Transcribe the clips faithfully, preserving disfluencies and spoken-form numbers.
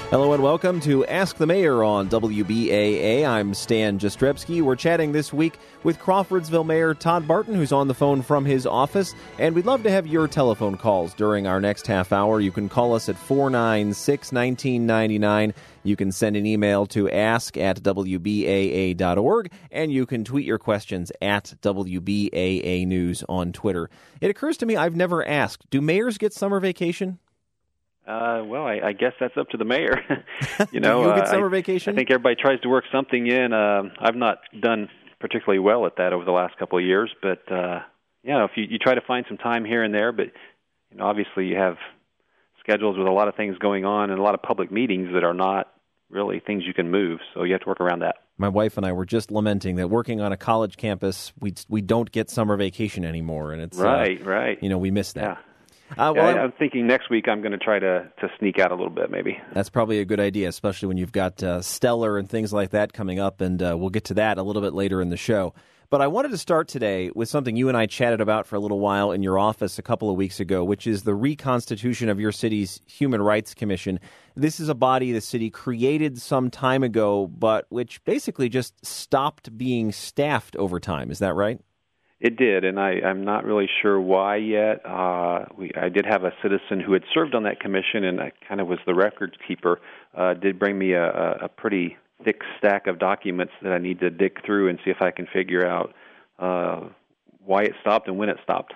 Hello and welcome to Ask the Mayor on W B A A. I'm Stan Jastrzebski. We're chatting this week with Crawfordsville Mayor Todd Barton, who's on the phone from his office, and we'd love to have your telephone calls during our next half hour. You can call us at four nine six, one nine nine nine. You can send an email to ask at W B A A dot org, and you can tweet your questions at W B A A News on Twitter. It occurs to me I've never asked, do mayors get summer vacation? Uh, well, I, I guess that's up to the mayor. you know, you get uh, summer I, vacation? I think everybody tries to work something in. Uh, I've not done particularly well at that over the last couple of years, but uh, you know, if you, you try to find some time here and there, but you know, obviously you have schedules with a lot of things going on and a lot of public meetings that are not really things you can move, so you have to work around that. My wife and I were just lamenting that working on a college campus, we we don't get summer vacation anymore, and it's right, uh, right. You know, we miss that. Yeah. Uh, well, yeah, I, I'm thinking next week I'm going to try to, to sneak out a little bit, maybe. That's probably a good idea, especially when you've got uh, Stellar and things like that coming up, and uh, we'll get to that a little bit later in the show. But I wanted to start today with something you and I chatted about for a little while in your office a couple of weeks ago, which is the reconstitution of your city's Human Rights Commission. This is a body the city created some time ago, but which basically just stopped being staffed over time. Is that right? It did, and I, I'm not really sure why yet. Uh, we, I did have a citizen who had served on that commission, and I kind of was the records keeper, uh, did bring me a, a pretty thick stack of documents that I need to dig through and see if I can figure out uh, why it stopped and when it stopped.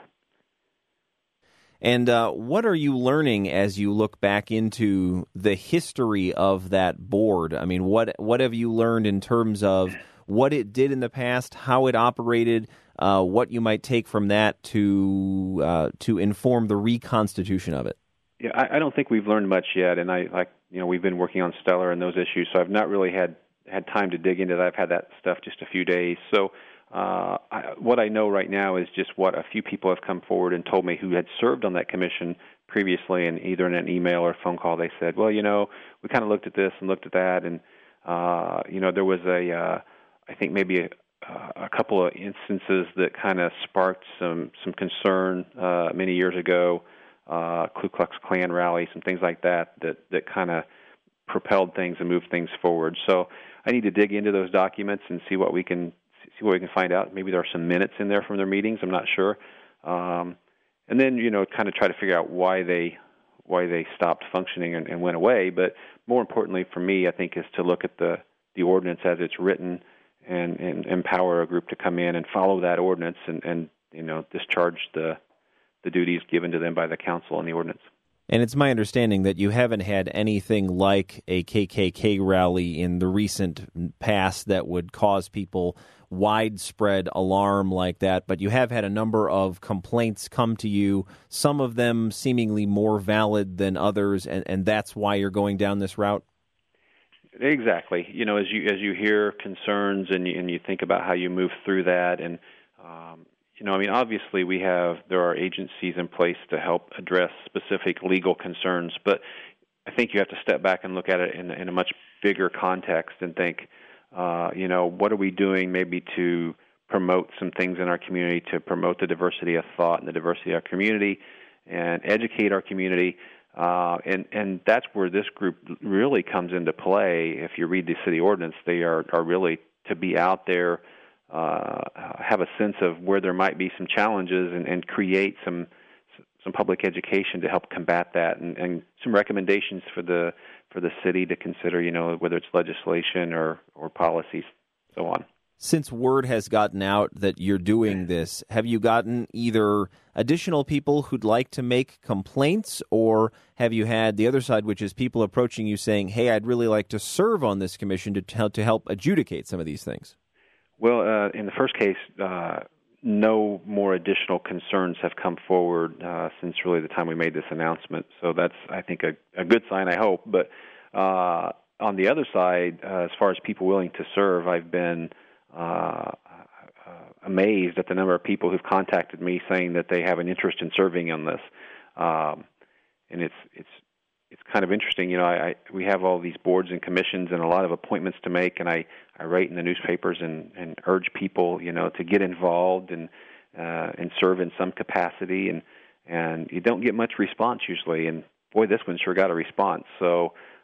And uh, what are you learning as you look back into the history of that board? I mean, what what have you learned in terms of what it did in the past, how it operated, uh, what you might take from that to uh, to inform the reconstitution of it? Yeah, I, I don't think we've learned much yet, and I like you know we've been working on Stellar and those issues, so I've not really had had time to dig into that. I've had that stuff just a few days, so. Uh, I, what I know right now is just what a few people have come forward and told me who had served on that commission previously, and either in an email or a phone call, they said, well, you know, we kind of looked at this and looked at that, and, uh, you know, there was a, uh, I think maybe a, a couple of instances that kind of sparked some, some concern uh, many years ago, uh, Ku Klux Klan rally, some things like that, that, that kind of propelled things and moved things forward. So I need to dig into those documents and see what we can see what we can find out. Maybe there are some minutes in there from their meetings. I'm not sure. Um, and then, you know, kind of try to figure out why they why they stopped functioning and, and went away. But more importantly for me, I think, is to look at the, the ordinance as it's written and, and empower a group to come in and follow that ordinance and, and you know, discharge the the duties given to them by the council and the ordinance. And it's my understanding that you haven't had anything like a K K K rally in the recent past that would cause people widespread alarm like that, but you have had a number of complaints come to you, some of them seemingly more valid than others, and, and that's why you're going down this route? Exactly. You know, as you as you hear concerns and you, and you think about how you move through that, and um, you know, I mean, obviously we have, there are agencies in place to help address specific legal concerns, but I think you have to step back and look at it in, in a much bigger context and think, uh, you know, what are we doing maybe to promote some things in our community, to promote the diversity of thought and the diversity of our community and educate our community. Uh, and, and that's where this group really comes into play. If you read the city ordinance, they are, are really to be out there, Uh, have a sense of where there might be some challenges and, and create some some public education to help combat that, and, and some recommendations for the for the city to consider, you know, whether it's legislation or, or policies, so on. Since word has gotten out that you're doing this, have you gotten either additional people who'd like to make complaints, or have you had the other side, which is people approaching you saying, hey, I'd really like to serve on this commission to help, to help adjudicate some of these things? Well, uh, in the first case, uh, no more additional concerns have come forward uh, since really the time we made this announcement. So that's, I think, a, a good sign, I hope. But uh, on the other side, uh, as far as people willing to serve, I've been uh, uh, amazed at the number of people who've contacted me saying that they have an interest in serving on this. Um, and it's it's it's kind of interesting. You know, I, I we have all these boards and commissions and a lot of appointments to make, and I, I write in the newspapers and, and urge people, you know, to get involved and uh, and serve in some capacity, and and you don't get much response usually. And boy, this one sure got a response. So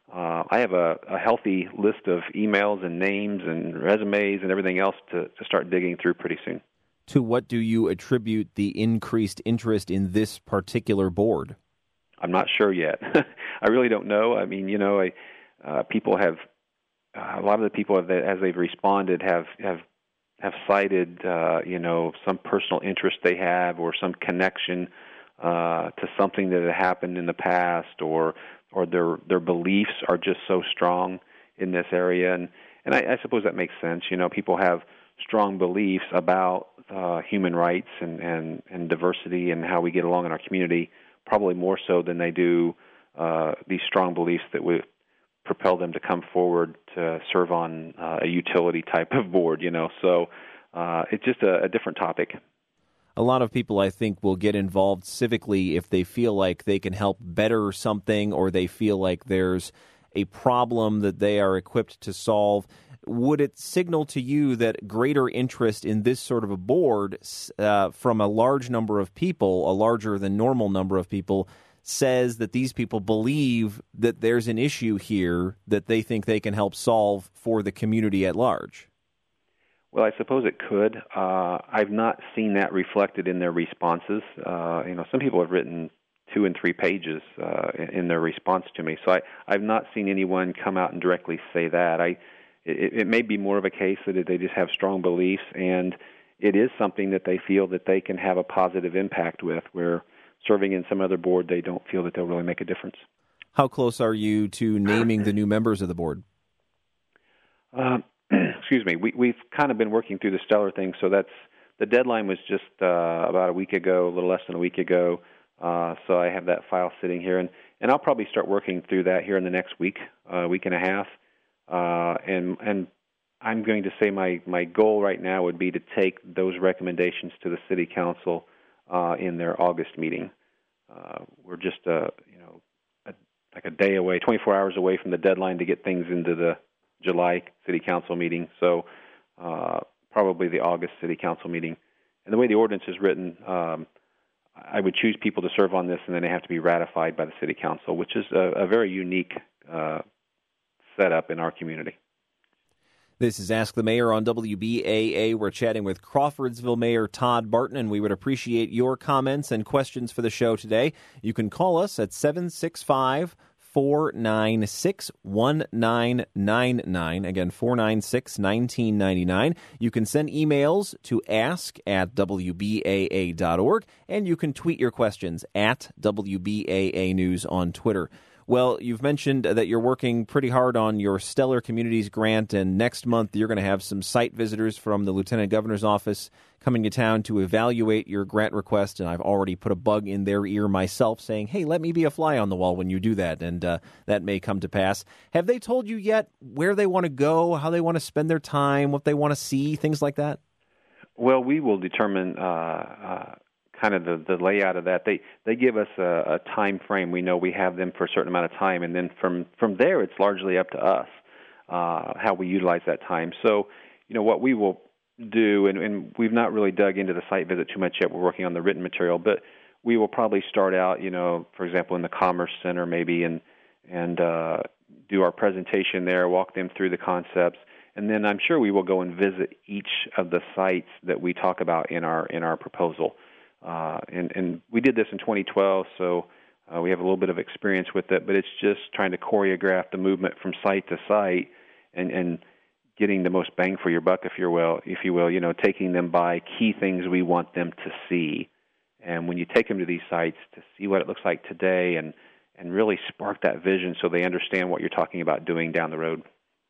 uh, I have a, a healthy list of emails and names and resumes and everything else to, to start digging through pretty soon. To what do you attribute the increased interest in this particular board? I'm not sure yet. I really don't know. I mean, you know, I, uh, people have, uh, a lot of the people, have, as they've responded, have have, have cited, uh, you know, some personal interest they have or some connection uh, to something that had happened in the past, or or their their beliefs are just so strong in this area. And, and I, I suppose that makes sense. You know, people have strong beliefs about uh, human rights and, and, and diversity and how we get along in our community, probably more so than they do uh, these strong beliefs that would propel them to come forward to serve on uh, a utility type of board, you know. So uh, it's just a, a different topic. A lot of people, I think, will get involved civically if they feel like they can help better something or they feel like there's a problem that they are equipped to solve. Would it signal to you that greater interest in this sort of a board uh, from a large number of people, a larger than normal number of people, says that these people believe that there's an issue here that they think they can help solve for the community at large? Well, I suppose it could. Uh, I've not seen that reflected in their responses. Uh, you know, some people have written two and three pages uh, in their response to me, so I, I've not seen anyone come out and directly say that. I It, it may be more of a case that they just have strong beliefs, and it is something that they feel that they can have a positive impact with, where serving in some other board, they don't feel that they'll really make a difference. How close are you to naming the new members of the board? Um, excuse me. We, we've kind of been working through the Stellar thing, so that's the deadline was just uh, about a week ago, a little less than a week ago. Uh, so I have that file sitting here, and, and I'll probably start working through that here in the next week, uh, week and a half. Uh, and and I'm going to say my, my goal right now would be to take those recommendations to the City Council uh, in their August meeting. Uh, we're just uh, you know a, like a day away, twenty-four hours away from the deadline to get things into the July City Council meeting. So uh, probably the August City Council meeting. And the way the ordinance is written, um, I would choose people to serve on this, and then they have to be ratified by the City Council, which is a, a very unique uh, setup in our community. This is Ask the Mayor on W B A A. We're chatting with Crawfordsville Mayor Todd Barton, and we would appreciate your comments and questions for the show today. You can call us at seven six five, four nine six, one nine nine nine. Again, four nine six, one nine nine nine. You can send emails to ask at W B A A dot org, and you can tweet your questions at W B A A News on Twitter. Well, you've mentioned that you're working pretty hard on your Stellar Communities grant, and next month you're going to have some site visitors from the Lieutenant Governor's office coming to town to evaluate your grant request, and I've already put a bug in their ear myself saying, hey, let me be a fly on the wall when you do that, and uh, that may come to pass. Have they told you yet where they want to go, how they want to spend their time, what they want to see, things like that? Well, we will determine uh, uh kind of the, the layout of that. They they give us a, a time frame. We know we have them for a certain amount of time, and then from, from there it's largely up to us uh, how we utilize that time. So, you know, what we will do, and, and we've not really dug into the site visit too much yet. We're working on the written material, but we will probably start out, you know, for example, in the Commerce Center maybe, and and uh, do our presentation there, walk them through the concepts, and then I'm sure we will go and visit each of the sites that we talk about in our in our proposal. Uh, and, and we did this in twenty twelve, so uh, we have a little bit of experience with it, but it's just trying to choreograph the movement from site to site and, and getting the most bang for your buck, if you will, if you will, you know, taking them by key things we want them to see. And when you take them to these sites to see what it looks like today and, and really spark that vision so they understand what you're talking about doing down the road.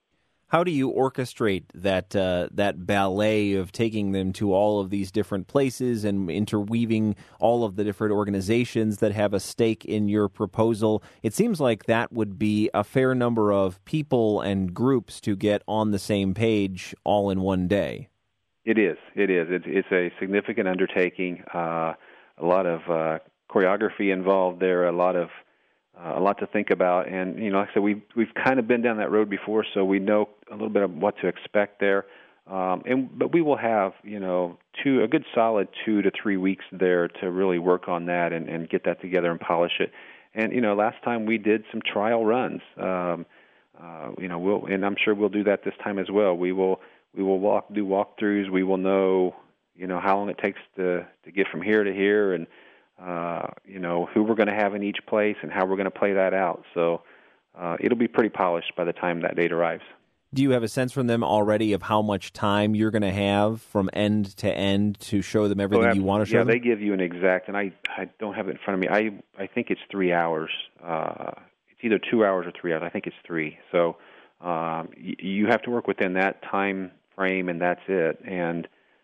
How do you orchestrate that uh, that ballet of taking them to all of these different places and interweaving all of the different organizations that have a stake in your proposal? It seems like that would be a fair number of people and groups to get on the same page all in one day. It is. It is. It's, it's a significant undertaking. Uh, a lot of uh, choreography involved there. A lot of Uh, a lot to think about, and you know, like I said, we've we've kind of been down that road before, so we know a little bit of what to expect there. Um, and but we will have, you know, two a good solid two to three weeks there to really work on that and, and get that together and polish it. And you know, last time we did some trial runs. Um, uh, you know, we'll, and I'm sure we'll do that this time as well. We will we will walk do walkthroughs. We will know, you know, how long it takes to to get from here to here, and uh, you know, who we're going to have in each place and how we're going to play that out. So uh, it'll be pretty polished by the time that date arrives. Do you have a sense from them already of how much time you're going to have from end to end to show them everything oh, you want to show yeah, them? Yeah, they give you an exact, and I, I don't have it in front of me. I I think it's three hours. Uh, it's either two hours or three hours. I think it's three. So um, y- you have to work within that time frame, and that's it. And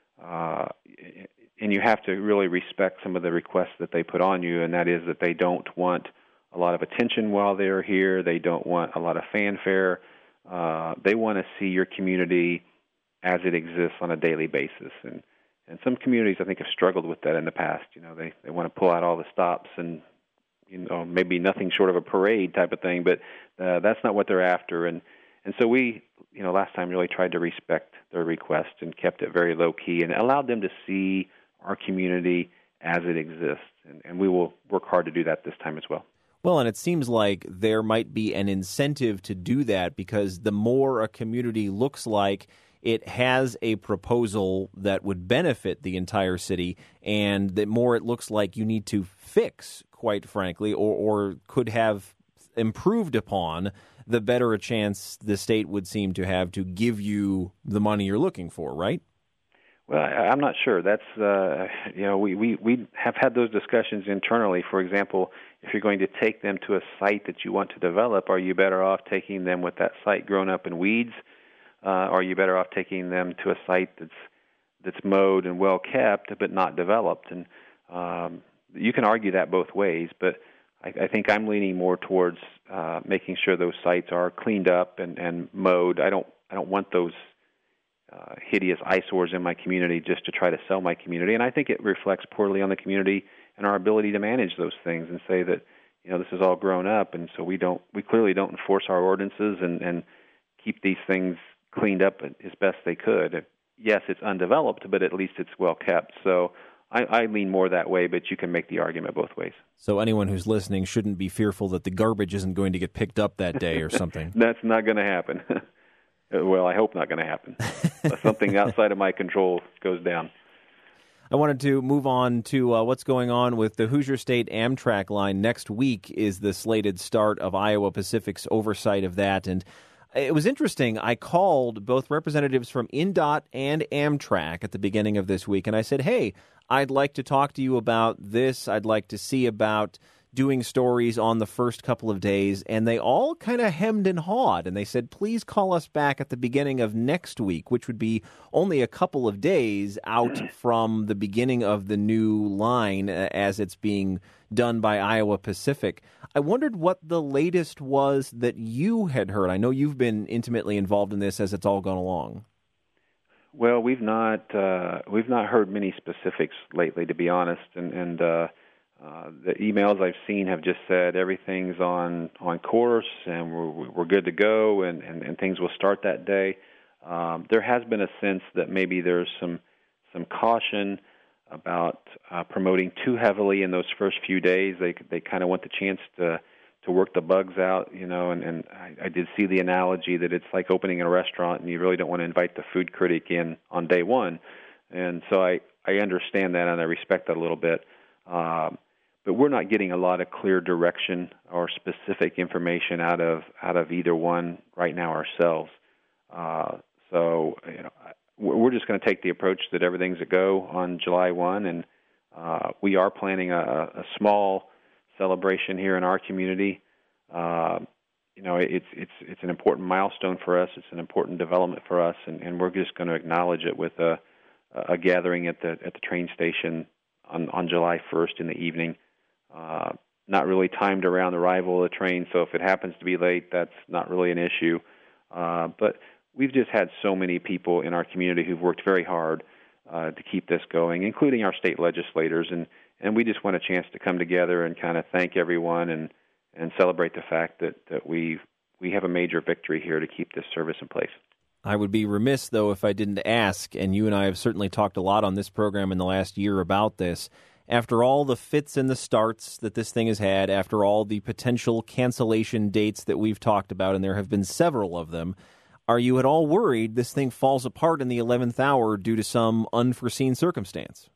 uh, and you have to really respect some of the requests that they put on you, and that is that they don't want a lot of attention while they're here. They don't want a lot of fanfare. Uh, they want to see your community as it exists on a daily basis, and and some communities I think have struggled with that in the past. You know, they they want to pull out all the stops and you know maybe nothing short of a parade type of thing, but uh, that's not what they're after. And and so we you know last time really tried to respect their request and kept it very low key and allowed them to see our community as it exists, and, and we will work hard to do that this time as well. Well, and it seems like there might be an incentive to do that because the more a community looks like it has a proposal that would benefit the entire city, and the more it looks like you need to fix, quite frankly, or, or could have improved upon, the better a chance the state would seem to have to give you the money you're looking for, right? Well, I, I'm not sure. That's, uh, you know, we, we, we have had those discussions internally. For example, if you're going to take them to a site that you want to develop, are you better off taking them with that site grown up in weeds? Uh, or are you better off taking them to a site that's that's mowed and well kept but not developed? And um, you can argue that both ways, but I, I think I'm leaning more towards uh, making sure those sites are cleaned up and, and mowed. I don't I don't want those uh, hideous eyesores in my community just to try to sell my community, and I think it reflects poorly on the community and our ability to manage those things and say that you know this is all grown up, and so we don't we clearly don't enforce our ordinances and, and keep these things cleaned up as best they could. Yes, it's undeveloped, but at least it's well kept. So I, I lean more that way, but you can make the argument both ways. So anyone who's listening shouldn't be fearful that the garbage isn't going to get picked up that day or something. That's not going to happen. Well, I hope not going to happen. Something outside of my control goes down. I wanted to move on to uh, what's going on with the Hoosier State Amtrak line. Next week is the slated start of Iowa Pacific's oversight of that, and it was interesting. I called both representatives from I N D O T and Amtrak at the beginning of this week, and I said, hey, I'd like to talk to you about this. I'd like to see about doing stories on the first couple of days, and they all kind of hemmed and hawed, and they said, please call us back at the beginning of next week, which would be only a couple of days out from the beginning of the new line uh, as it's being done by Iowa Pacific. I wondered what the latest was that you had heard. I know you've been intimately involved in this as it's all gone along. Well, we've not uh, we've not heard many specifics lately, to be honest, and, and uh, uh, the emails I've seen have just said everything's on, on course and we're we're good to go, and, and, and things will start that day. Um, there has been a sense that maybe there's some some caution about uh, promoting too heavily in those first few days. They they kind of want the chance to to work the bugs out, you know. And, and I, I did see the analogy that it's like opening a restaurant, and you really don't want to invite the food critic in on day one. And so I I understand that, and I respect that a little bit. Um, but we're not getting a lot of clear direction or specific information out of out of either one right now ourselves. Uh, so you know. We're just going to take the approach that everything's a go on July first, and uh, we are planning a, a small celebration here in our community. Uh, you know, it's it's it's an important milestone for us. It's an important development for us, and, and we're just going to acknowledge it with a, a gathering at the at the train station on, on July first in the evening. Uh, not really timed around the arrival of the train, so if it happens to be late, that's not really an issue. Uh, but we've just had so many people in our community who've worked very hard uh, to keep this going, including our state legislators, and, and we just want a chance to come together and kind of thank everyone and, and celebrate the fact that, that we we have a major victory here to keep this service in place. I would be remiss, though, if I didn't ask, and you and I have certainly talked a lot on this program in the last year about this, after all the fits and the starts that this thing has had, after all the potential cancellation dates that we've talked about, and there have been several of them, are you at all worried this thing falls apart in the eleventh hour due to some unforeseen circumstance?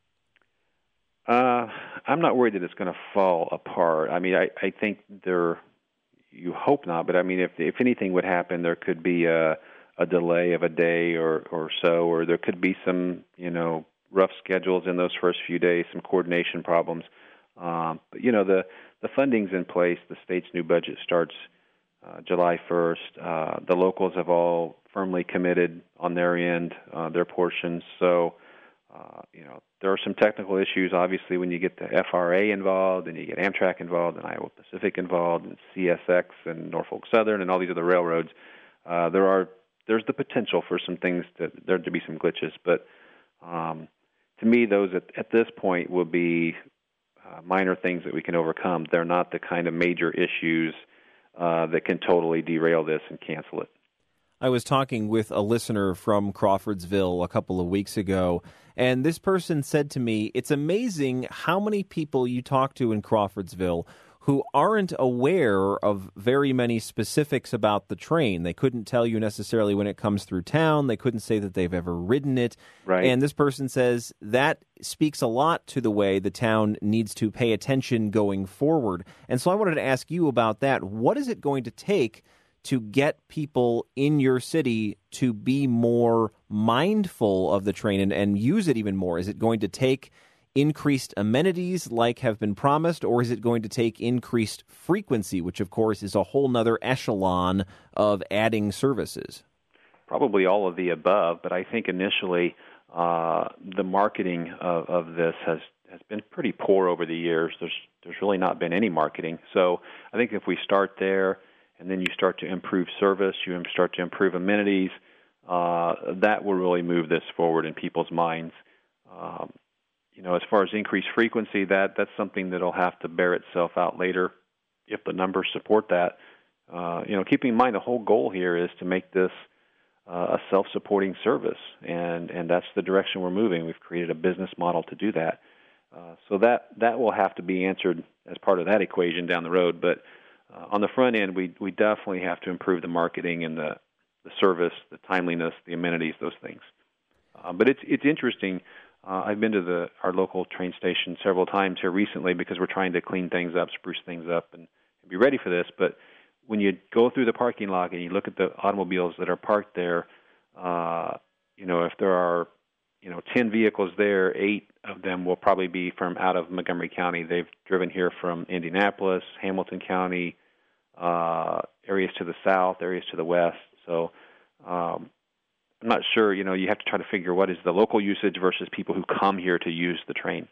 Uh, I'm not worried that it's going to fall apart. I mean, I, I think there, you hope not, but I mean, if if anything would happen, there could be a, a delay of a day or, or so, or there could be some, you know, rough schedules in those first few days, some coordination problems. Um, but, you know, the, the funding's in place. The state's new budget starts uh, July first. Uh, the locals have all firmly committed on their end, uh, their portions. So, Uh, you know, there are some technical issues, obviously, when you get the F R A involved and you get Amtrak involved and Iowa Pacific involved and C S X and Norfolk Southern and all these other railroads. Uh, there are there's the potential for some things that there to be some glitches, but um, to me, those at, at this point will be uh, minor things that we can overcome. They're not the kind of major issues uh, that can totally derail this and cancel it. I was talking with a listener from Crawfordsville a couple of weeks ago, and this person said to me, it's amazing how many people you talk to in Crawfordsville who aren't aware of very many specifics about the train. They couldn't tell you necessarily when it comes through town. They couldn't say that they've ever ridden it. Right. And this person says that speaks a lot to the way the town needs to pay attention going forward. And so I wanted to ask you about that. What is it going to take to get people in your city to be more mindful of the train and, and use it even more? Is it going to take increased amenities like have been promised, or is it going to take increased frequency, which, of course, is a whole nother echelon of adding services? Probably all of the above, but I think initially uh, the marketing of, of this has, has been pretty poor over the years. There's, there's really not been any marketing. So I think if we start there, and then you start to improve service, you start to improve amenities, uh, that will really move this forward in people's minds. Um, you know, as far as increased frequency, that that's something that'll have to bear itself out later if the numbers support that. Uh, you know, keeping in mind the whole goal here is to make this uh, a self-supporting service, and, and that's the direction we're moving. We've created a business model to do that. Uh, so that, that will have to be answered as part of that equation down the road, but Uh, on the front end, we we definitely have to improve the marketing and the, the service, the timeliness, the amenities, those things. Uh, but it's it's interesting. Uh, I've been to the our local train station several times here recently because we're trying to clean things up, spruce things up, and, and be ready for this. But when you go through the parking lot and you look at the automobiles that are parked there, uh, you know, if there are you know ten vehicles there, eight of them will probably be from out of Montgomery County. They've driven here from Indianapolis, Hamilton County, uh, areas to the south, areas to the west. So um, I'm not sure, you know, you have to try to figure what is the local usage versus people who come here to use the train.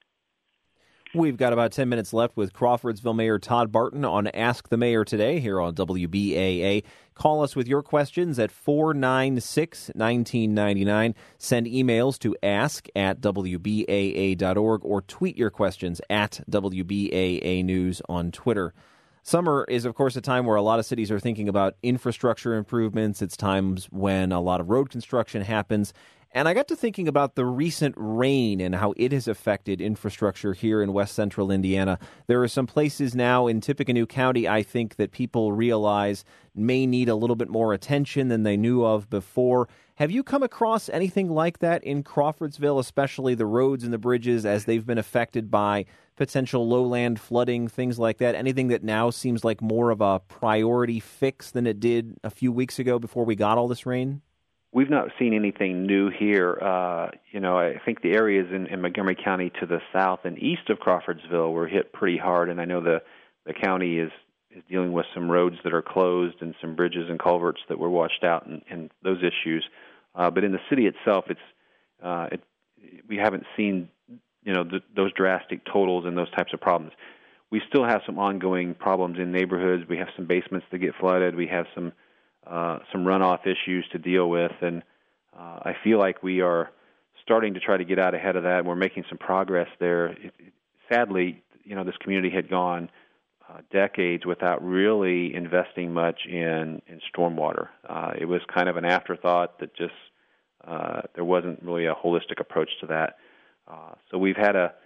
We've got about ten minutes left with Crawfordsville Mayor Todd Barton on Ask the Mayor today here on W B A A. Call us with your questions at four nine six, one nine nine nine. Send emails to ask at W B A A dot org or tweet your questions at W B A A News on Twitter. Summer is, of course, a time where a lot of cities are thinking about infrastructure improvements. It's times when a lot of road construction happens. And I got to thinking about the recent rain and how it has affected infrastructure here in west central Indiana. There are some places now in Tippecanoe County, I think, that people realize may need a little bit more attention than they knew of before. Have you come across anything like that in Crawfordsville, especially the roads and the bridges as they've been affected by potential lowland flooding, things like that? Anything that now seems like more of a priority fix than it did a few weeks ago before we got all this rain? We've not seen anything new here. Uh, you know, I think the areas in, in Montgomery County to the south and east of Crawfordsville were hit pretty hard, and I know the, the county is, is dealing with some roads that are closed and some bridges and culverts that were washed out and, and those issues. Uh, but in the city itself, it's uh, it, we haven't seen you know th- those drastic totals and those types of problems. We still have some ongoing problems in neighborhoods. We have some basements that get flooded. We have some uh, some runoff issues to deal with, and uh, I feel like we are starting to try to get out ahead of that. And we're making some progress there. It, it, sadly, you know, this community had gone uh, decades without really investing much in in stormwater. Uh, it was kind of an afterthought that just uh, there wasn't really a holistic approach to that. Uh, so we've had to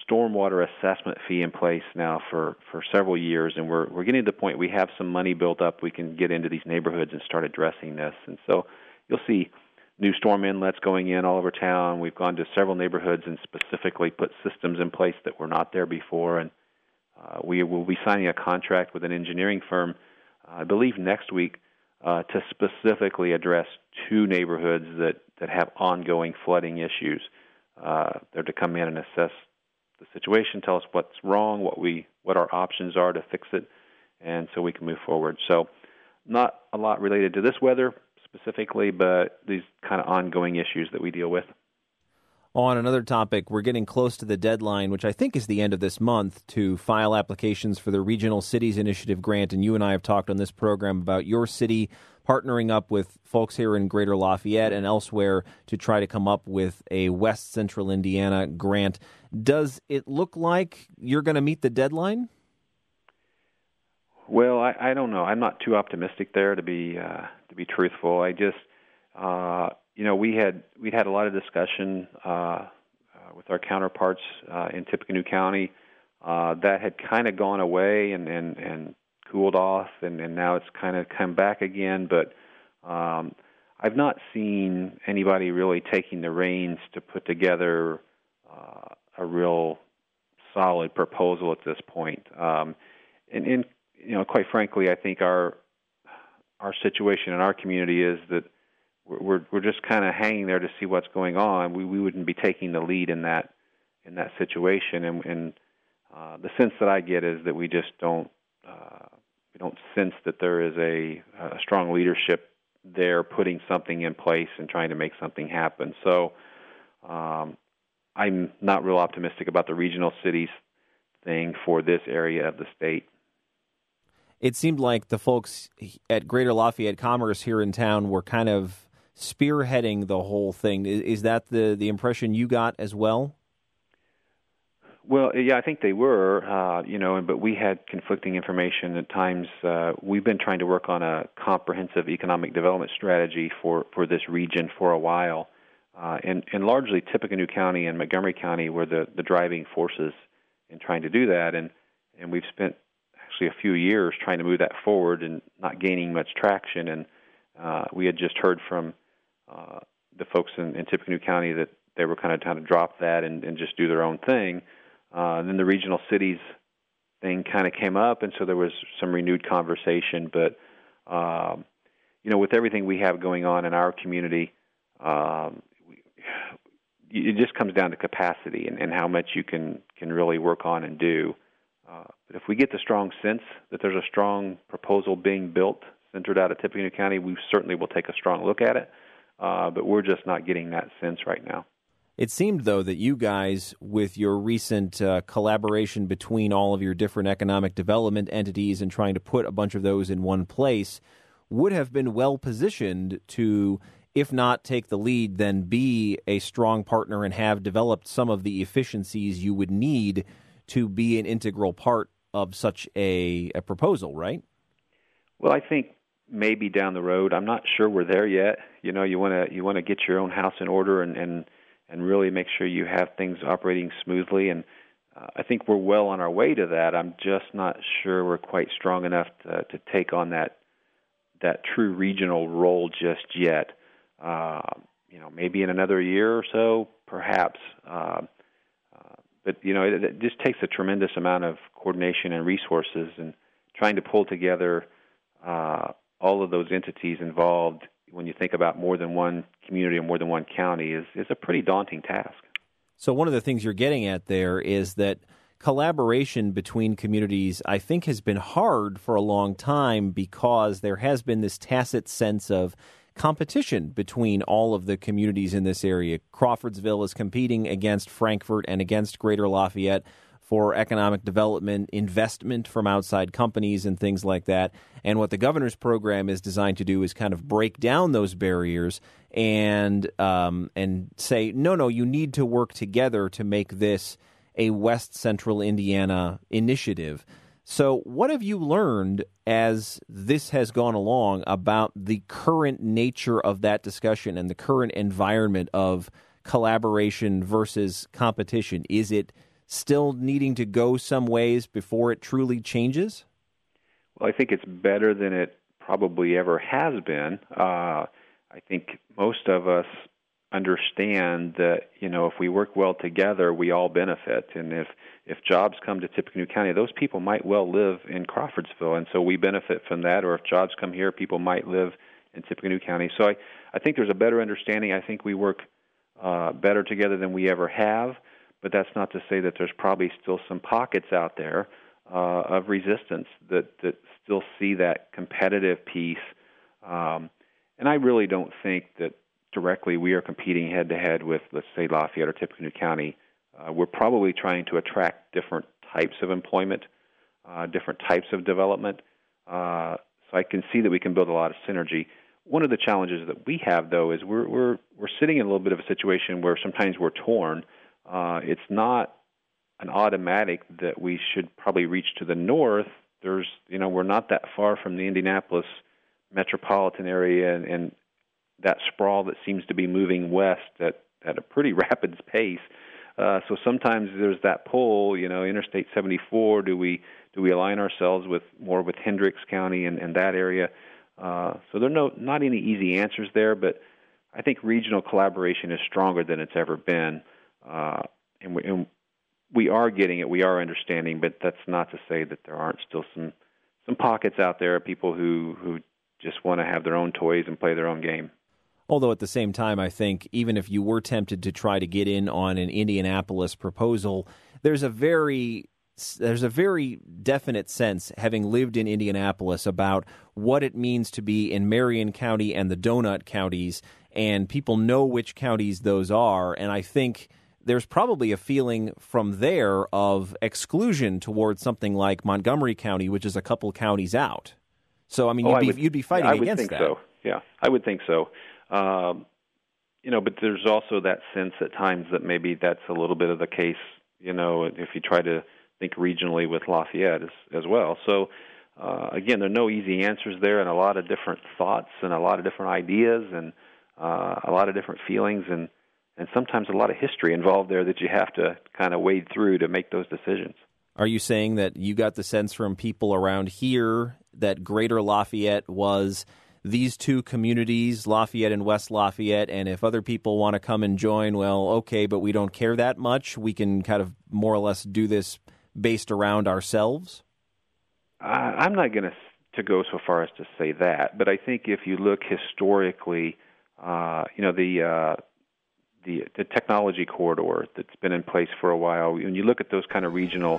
stormwater assessment fee in place now for, for several years, and we're we're getting to the point we have some money built up. We can get into these neighborhoods and start addressing this. And so you'll see new storm inlets going in all over town. We've gone to several neighborhoods and specifically put systems in place that were not there before. And uh, we will be signing a contract with an engineering firm, uh, I believe next week, uh, to specifically address two neighborhoods that, that have ongoing flooding issues. Uh, they're to come in and assess the situation, tell us what's wrong, what we what our options are to fix it, and so we can move forward. So not a lot related to this weather specifically, but these kind of ongoing issues that we deal with. On another topic, we're getting close to the deadline, which I think is the end of this month, to file applications for the Regional Cities Initiative grant. And you and I have talked on this program about your city partnering up with folks here in Greater Lafayette and elsewhere to try to come up with a West Central Indiana grant. Does it look like you're going to meet the deadline? Well, I, I don't know. I'm not too optimistic there, to be uh, to be truthful. I just, uh, you know, we had we'd had a lot of discussion uh, uh, with our counterparts uh, in Tippecanoe County. Uh, that had kind of gone away and, and, and cooled off, and, and now it's kind of come back again. But um, I've not seen anybody really taking the reins to put together uh, a real solid proposal at this point. Um, and, and you know, quite frankly, I think our our situation in our community is that we're we're just kind of hanging there to see what's going on. We we wouldn't be taking the lead in that in that situation, and, and uh, the sense that I get is that we just don't uh, we don't sense that there is a, a strong leadership there putting something in place and trying to make something happen. So um, I'm not real optimistic about the regional cities thing for this area of the state. It seemed like the folks at Greater Lafayette Commerce here in town were kind of spearheading the whole thing. Is that the, the impression you got as well? Well, yeah, I think they were, uh, you know, but we had conflicting information at times. Uh, we've been trying to work on a comprehensive economic development strategy for, for this region for a while, uh, and, and largely Tippecanoe County and Montgomery County were the, the driving forces in trying to do that, and, and we've spent actually a few years trying to move that forward and not gaining much traction. And uh, we had just heard from uh, the folks in, in Tippecanoe County that they were kind of trying to drop that and, and just do their own thing. Uh, and then the regional cities thing kind of came up, and so there was some renewed conversation. But, um, you know, with everything we have going on in our community, um, we, it just comes down to capacity and, and how much you can, can really work on and do. Uh, but if we get the strong sense that there's a strong proposal being built centered out of Tippecanoe County, we certainly will take a strong look at it. Uh, but we're just not getting that sense right now. It seemed, though, that you guys, with your recent uh, collaboration between all of your different economic development entities and trying to put a bunch of those in one place, would have been well-positioned to, if not take the lead, then be a strong partner and have developed some of the efficiencies you would need to be an integral part of such a, a proposal, right? Well, I think maybe down the road. I'm not sure we're there yet. You know, you want to you want to get your own house in order and, and and really make sure you have things operating smoothly. And uh, I think we're well on our way to that. I'm just not sure we're quite strong enough to, to take on that that true regional role just yet. Uh, you know, maybe in another year or so, perhaps. Uh, uh, but, you know, it, it just takes a tremendous amount of coordination and resources, and trying to pull together uh, all of those entities involved when you think about more than one community or more than one county is, is a pretty daunting task. So one of the things you're getting at there is that collaboration between communities, I think, has been hard for a long time because there has been this tacit sense of competition between all of the communities in this area. Crawfordsville is competing against Frankfort and against Greater Lafayette for economic development, investment from outside companies and things like that. And what the governor's program is designed to do is kind of break down those barriers and um, and say, no, no, you need to work together to make this a West Central Indiana initiative. So what have you learned as this has gone along about the current nature of that discussion and the current environment of collaboration versus competition? Is it still needing to go some ways before it truly changes? Well, I think it's better than it probably ever has been. Uh, I think most of us understand that, you know, if we work well together, we all benefit. And if, if jobs come to Tippecanoe County, those people might well live in Crawfordsville, and so we benefit from that. Or if jobs come here, people might live in Tippecanoe County. So I, I think there's a better understanding. I think we work uh, better together than we ever have, but that's not to say that there's probably still some pockets out there uh, of resistance that, that still see that competitive piece. Um, and I really don't think that directly we are competing head-to-head with, let's say, Lafayette or Tippecanoe County. Uh, we're probably trying to attract different types of employment, uh, different types of development. Uh, so I can see that we can build a lot of synergy. One of the challenges that we have, though, is we're we're we're sitting in a little bit of a situation where sometimes we're torn. Uh, it's not an automatic that we should probably reach to the north. There's, you know, we're not that far from the Indianapolis metropolitan area and, and that sprawl that seems to be moving west at, at a pretty rapid pace. Uh, so sometimes there's that pull, you know, Interstate seventy-four, do we do we align ourselves with more with Hendricks County and, and that area? Uh, so there are no, not any easy answers there, but I think regional collaboration is stronger than it's ever been. Uh, and, we, and we are getting it, we are understanding, but that's not to say that there aren't still some, some pockets out there of people who, who just want to have their own toys and play their own game. Although at the same time, I think even if you were tempted to try to get in on an Indianapolis proposal, there's a very there's a very definite sense, having lived in Indianapolis, about what it means to be in Marion County and the Donut counties, and people know which counties those are, and I think there's probably a feeling from there of exclusion towards something like Montgomery County, which is a couple counties out. So, I mean, oh, you'd, I be, would, you'd be fighting I would against think that. So. Yeah, I would think so. Um, you know, but there's also that sense at times that maybe that's a little bit of the case, you know, if you try to think regionally with Lafayette as, as well. So, uh, again, there are no easy answers there, and a lot of different thoughts and a lot of different ideas and uh, a lot of different feelings and, and sometimes a lot of history involved there that you have to kind of wade through to make those decisions. Are you saying that you got the sense from people around here that Greater Lafayette was these two communities, Lafayette and West Lafayette, and if other people want to come and join, well, okay, but we don't care that much. We can kind of more or less do this based around ourselves? Uh, I'm not going to to go so far as to say that, but I think if you look historically, uh, you know, the, uh, the the technology corridor that's been in place for a while, when you look at those kind of regional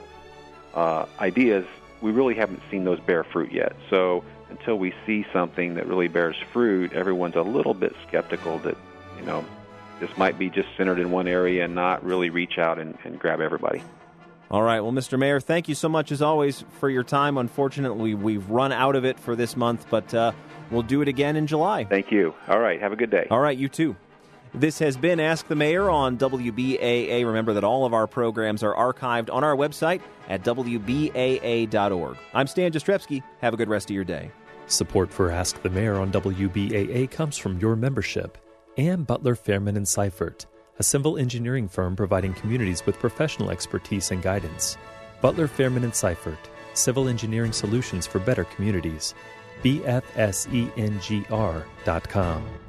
uh, ideas, we really haven't seen those bear fruit yet. So until we see something that really bears fruit, everyone's a little bit skeptical that, you know, this might be just centered in one area and not really reach out and, and grab everybody. All right. Well, Mister Mayor, thank you so much, as always, for your time. Unfortunately, we've run out of it for this month, but uh, we'll do it again in July. Thank you. All right. Have a good day. All right. You too. This has been Ask the Mayor on W B A A. Remember that all of our programs are archived on our website at W B A A dot org. I'm Stan Jastrzebski. Have a good rest of your day. Support for Ask the Mayor on W B A A comes from your membership and Butler, Fairman and Seifert, a civil engineering firm providing communities with professional expertise and guidance. Butler, Fairman and Seifert, civil engineering solutions for better communities. B F S E N G R dot com.